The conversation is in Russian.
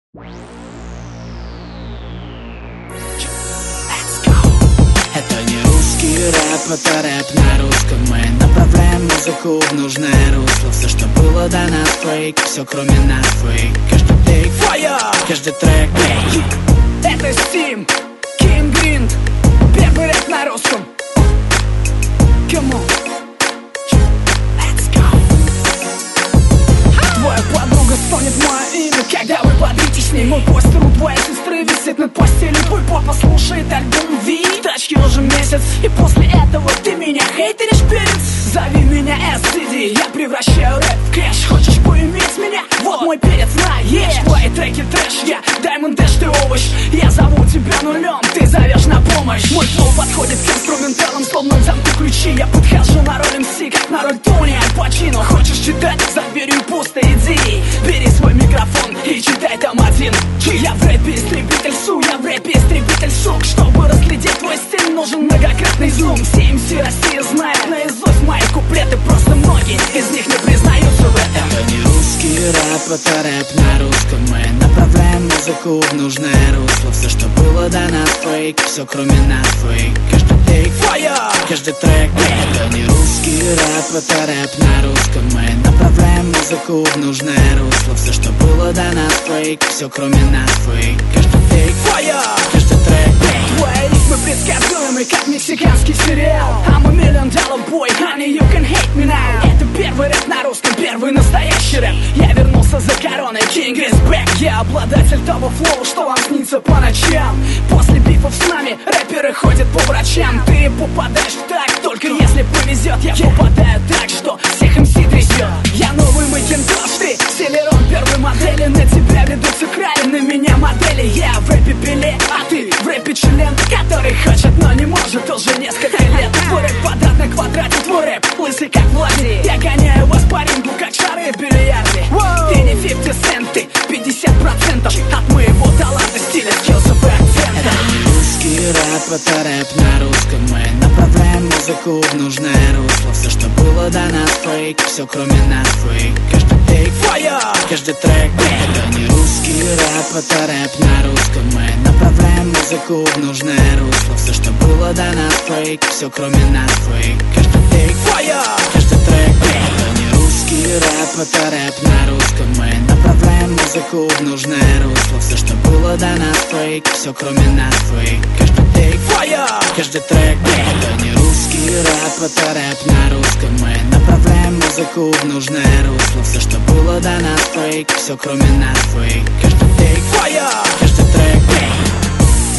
Это не русский рэп, это рэп на русском. Мы направляем музыку в нужное русло. Все, что было до нас, фейк, все кроме нас фейк. Каждый тейк, каждый трек, бей. Это Steam, King Green, первый рэп на русском. Come on. Let's go. Твоя подруга стонет мое имя, когда вы подритесь с ней. Мой постер у твоей сестры висит над постелью. Твой папа слушает альбом Ви, тачки уже месяц. И после этого ты меня хейтеришь, перец. Зови меня SCD, я превращаю рэп в кэш. Хочешь поиметь меня? Вот мой перец, на, ешь. Твои треки трэш, я Diamond Dash, ты овощ. Я зову тебя нулем, ты зовешь на помощь. Мой флоу подходит к инструменталам, словно в замку ключи. Я подхожу на роль MC, как на роль Тони Аль Пачино. Хочешь читать? За дверью пусто, иди. Бери свой микрофон и читай там один. Я в рэпе истребитель су, я в рэпе истребитель сук. Чтобы разглядеть твой стиль, нужен многократный зум. Все MC России знают наизусть мои куплеты. Просто многие из них не признаются в этом. Это не русский рэп, это рэп на русском. Мы направляем музыку в нужное русло. Все, что было до нас, фейк, все кроме нас фейк. Каждый тейк, каждый трек, это не русский рэп, это рэп на русском. Мы направляем музыку в нужное русло. Все, что было до нас, фейк, все кроме нас фейк. Каждый тейк, каждый трек, твои ритмы предсказуемы, как мексиканский сериал. I'm a $1 million boy, honey, you can hate me now. Это первый рэп на русском, первый настоящий рэп. Я вернулся за короной, King is back. Я обладатель того флоу, что вам снится по ночам. После бифов с нами рэперы ходят по врачам. Ты попадаешь в так, только если повезет. Я попадаю так, что всех MC трясет. Я новый Макинтош, ты Селерон первой модели. На тебя ведутся крали, на меня модели. Я в рэпе Пеле, а ты в рэпе член, который хочет, но не может уже несколько лет. Твой рэп квадрат на квадрате, твой рэп лысый как Владимир. Я гоняю вас по рингу, как шары в бильярде. Ты не 50 Cent, ты 50% от моего таланта, стиля, скиллсов и акцента. это не русский рэп, это рэп на русском. Мы направляем музыку в нужное русло. Все, что было до нас, фейк, все кроме нас фейк. Каждый тейк, каждый трек, это не русский рэп, это рэп на русском. Мы направляем музыку в нужное русло. Все, что было до нас, фейк, все кроме нас фейк. Каждый тейк, каждый трек, это не русский рэп, это рэп на русском. Мы направляем музыку в нужное русло. Все, что было до нас, фейк, все кроме нас фейк. Каждый тейк, каждый трек, это не русский рэп, это рэп на русском. Мы направляем музыку в нужное русло. Все, что было до нас, фейк, все кроме нас фейк.